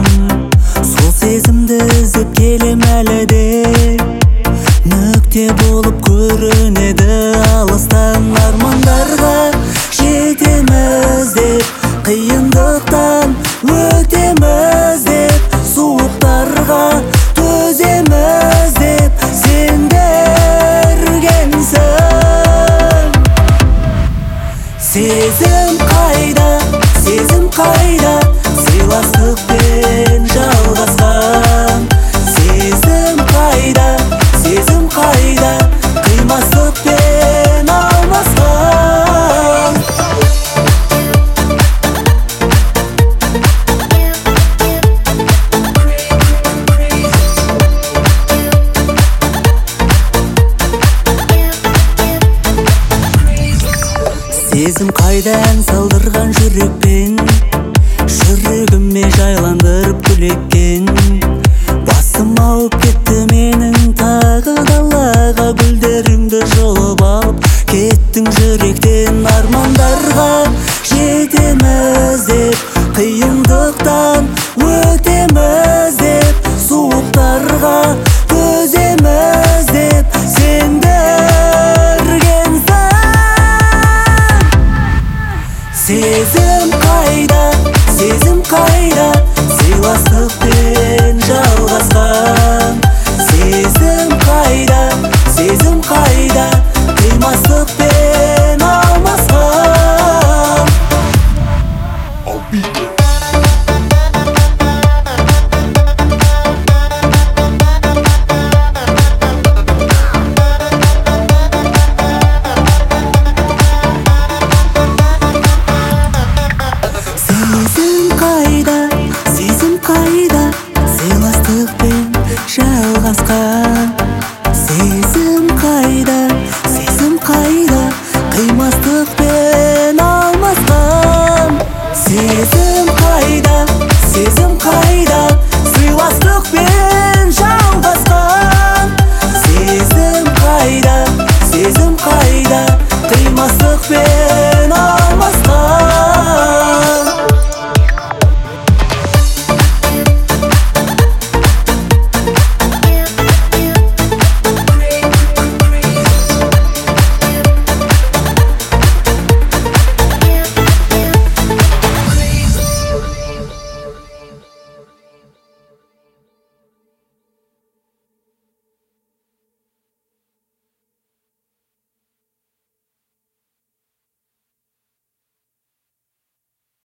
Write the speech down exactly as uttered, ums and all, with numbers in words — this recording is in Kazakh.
сол сезімді іздеп келем әлі де. Нүкте болып көрінеді алыстан армандарға жетеміз деп, қиындықтан өтеміз деп, суықтарға төземіз деп сендіргенсің. Сезім қайда, сезім қайда, сыйластықпен жалғасқан. Сезім қайда, сезім қайда, қимастықпен алмасқан. Сезім қайда ән салдырған жүрекпен, жүрегіме жайландырып күлеккен. Басым ауып кетті